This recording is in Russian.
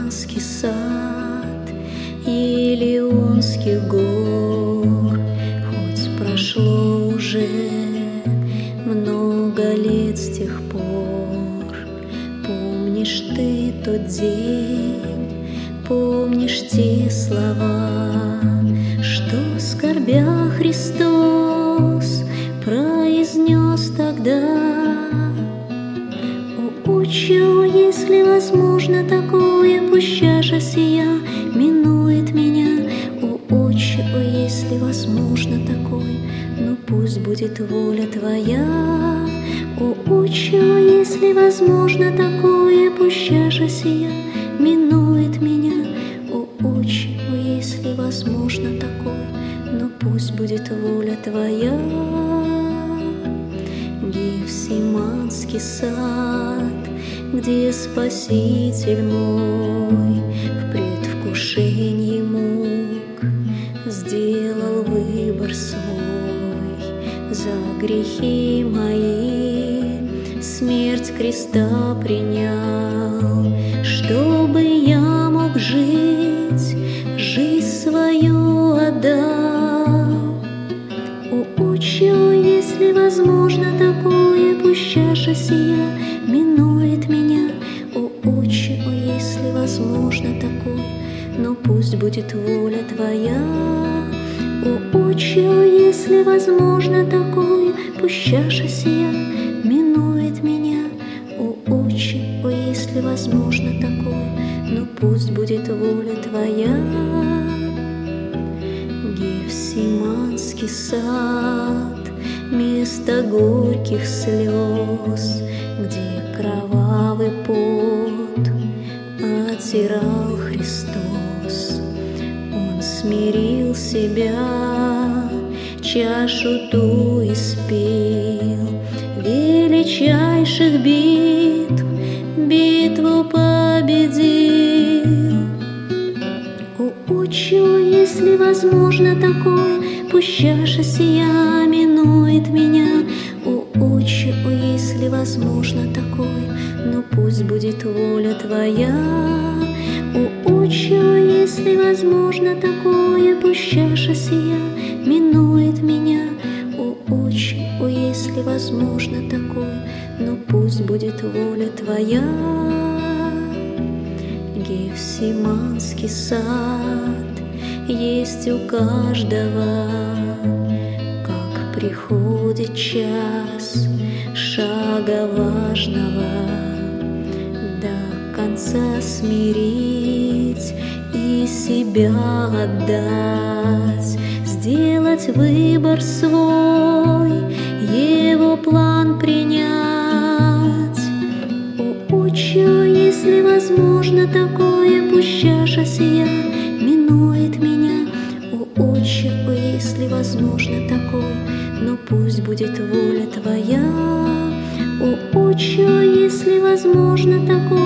Гефсиманский сад Елеонских гор, хоть прошло уже много лет с тех пор, помнишь ты тот день, помнишь те слова, что, скорбя, Христос произнес тогда? О, Отче, если возможно такое, пусть чаша сия минует меня. О, Отче, если возможно такое, но пусть будет воля Твоя. О, Отче, если возможно такое, пусть чаша сия минует меня. О, Отче, если возможно такое, но пусть будет воля Твоя. Гефсиманский сад, где Спаситель мой в предвкушении мук сделал выбор свой, за грехи мои смерть креста принял, чтобы я мог жить, жизнь свою отдал. О, Отче, если возможно такое, пусть чаша сия минует меня. О, Отче, если возможно такое, но пусть будет воля Твоя. О, Отче, если возможно такое, пусть чаша сия минует меня. О, Отче, если возможно такое, но пусть будет воля Твоя. Гефсиманский сад, место горьких слез, где кровавый пот оттирал Христос. Он смирил себя, чашу ту испил, величайших битв битву победил. О, Отче, если возможно такое, пусть чаша сия минует меня. О, Отче, если возможно такое, но пусть будет воля Твоя. О, Отче, если возможно такое, пусть чаша сия минует меня. О, Отче, если возможно такое, но пусть будет воля Твоя. Гефсиманский сад есть у каждого, как приходит час шага важного, до конца смирить и себя отдать, сделать выбор свой, его план принять. О, Отче, если возможно такое, пусть чаша сия минует меня. О, Отче, если возможно такое, но пусть будет воля Твоя. О, Отче, если возможно такое,